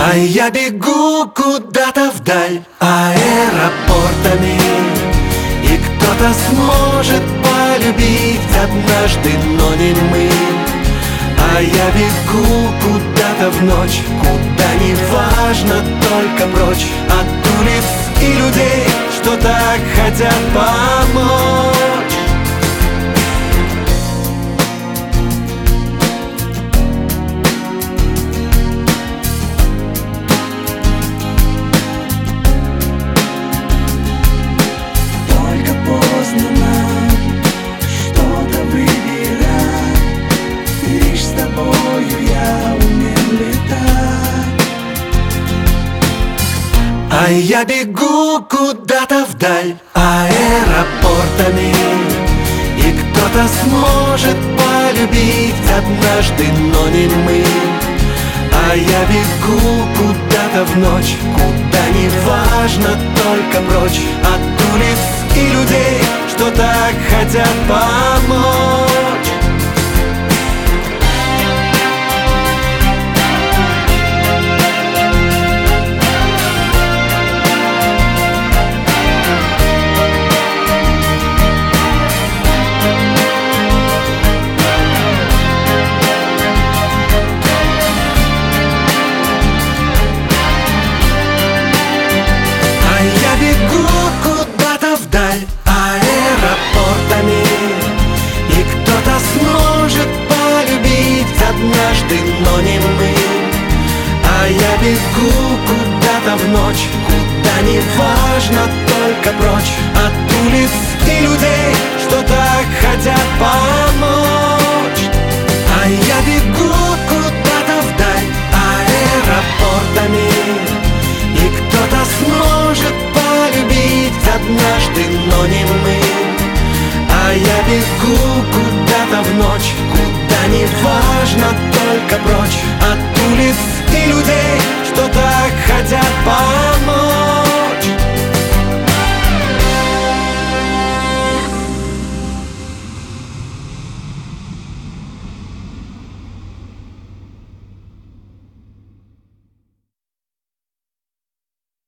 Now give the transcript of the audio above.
А я бегу куда-то вдаль аэропортами, и кто-то сможет полюбить однажды, но не мы. А я бегу куда-то в ночь, куда не важно, только прочь от улиц и людей, что так хотят помочь. А я бегу куда-то вдаль аэропортами, и кто-то сможет полюбить однажды, но не мы. А я бегу куда-то в ночь, куда не важно, только прочь от улиц и людей, что так хотят помочь. Вдаль аэропортами, и кто-то сможет полюбить однажды, но не мы. А я бегу куда-то в ночь, куда не важно, только прочь от улиц и людей, что так хотят помочь. А я бегу куда-то вдаль аэропортами, и кто-то сможет полюбить однажды, но не мы. А я бегу куда-то в ночь, куда не важно, только прочь от улиц и людей,